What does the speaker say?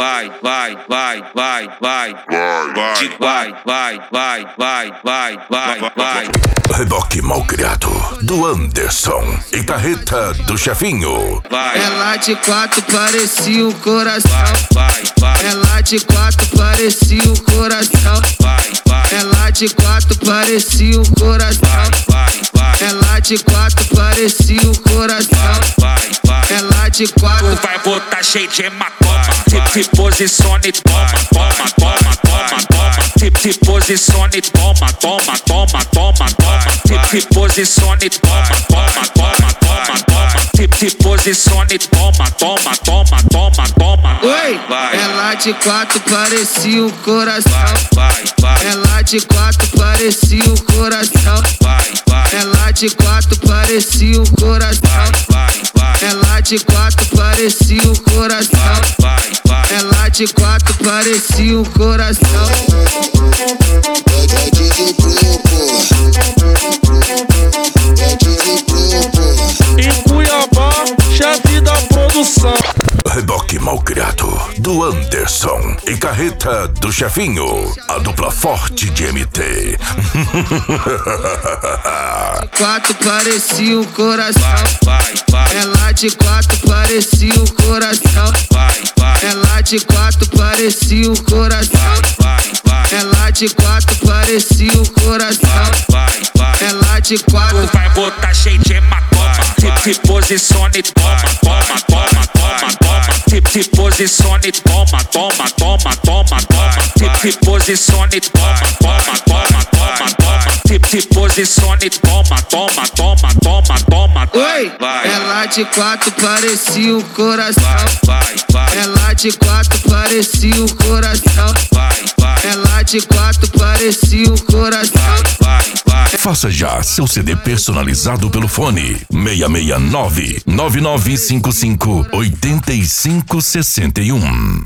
vai, vai, vai, vai, vai, vai. Reboque Malcriado do Anderson e carreta do chefinho. Ela de quatro parecia um coração. Vai, vai, Ela de quatro parecia um coração. vai, vai, Ela de quatro parecia um coração. vai, vai, Ela de quatro parecia um coração. vai, vai. Ela de quatro. Vai botar cheio de hematoma. Se posicione, toma, toma, toma, toma, toma. Se posicione, toma, toma, toma, toma, toma. Se posicione, toma, toma, toma, toma, toma. Se posicione, toma, toma, toma, toma, toma. Oi, vai. ela de quatro parecia um coração. Vai, vai, Ela de quatro parecia um coração. vai, vai, Ela de quatro parecia um coração. vai, vai, Ela de quatro parecia um coração. vai, vai. Ela de quatro parecia um coração. Em Cuiabá, chefe da produção. Reboque Malcriado do Anderson e carreta do chefinho. A dupla forte de MT. Quatro parecia um coração. Vai, vai, Ela de quatro parecia um coração. vai, vai, Ela de quatro parecia um coração. vai, vai, Ela de quatro parecia um coração. vai, vai. Ela de quatro. Vai botar cheio de hematoma. Se posicione, toma, toma, toma, toma, toma. Se posicione, toma, toma, toma, toma, toma. Se posicione, toma, toma, toma, toma, toma. Se posicione, toma, toma, toma, toma, toma. Oi, vai. ela de quatro parecia um coração. Vai, vai, Ela de quatro parecia um coração. vai, vai, Ela de quatro parecia um coração. vai, vai. Faça já seu CD personalizado pelo fone 669 9955 8561.